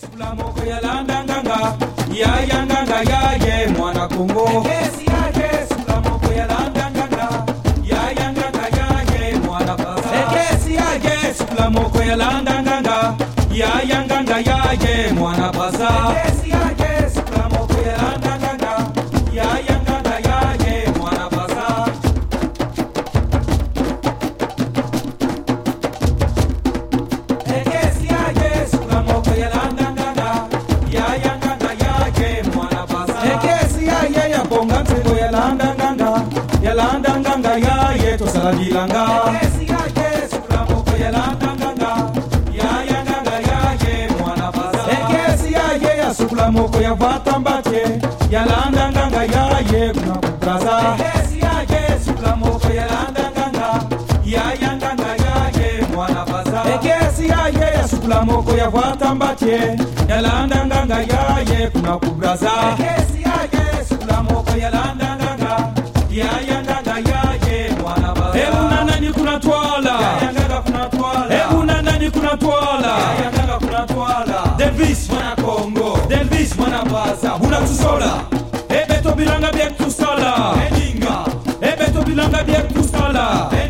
Sukula moko ya landa nganga, ya ya nganga ya ye mwana Kongo. Ekesi yake sukula moko ya landa nganga, ya ya nganga ya ye mwana Baza. Ekesi yake sukula moko ya landa nganga, ya ya nganga ya ye mwana Baza. Ekesi yake sukula moko ya landa nganga, ya ya nganga ya ye mwana Baza. Ekesi yake sukula moko ya landa nganga, ya ya nganga ya ye mwana Baza. Ekesi yake ya bonga ntengo ya landa nganga ya ye tosala bilanga. Ekesi yake sukula moko ya landa nganga, ya ya nganga ya ye mwana Baza. Ekesi yake ya sukula moko ya vatambate, ya landa nganga ya ye kuna kubraza. Ekesi yake sukula moko ya landa nganga, ya ya nganga ya ye mwana Baza. Ekesi yake ya sukula moko ya vatambate, ya landa nganga ya ye kuna kubraza. Ekesi yake sukula moko ya landa nganga, ya ya nganga ya ye mwana Baza. Hebu nani kuna twala, ya ya nganga kuna twala. Hebu nani kuna twala, ya ya nganga kuna twala. Delvis mwana Kongo, Delvis mwana Baza. Unatusola, beto bilanga bia kusala. Edinga, beto bilanga bia kusala.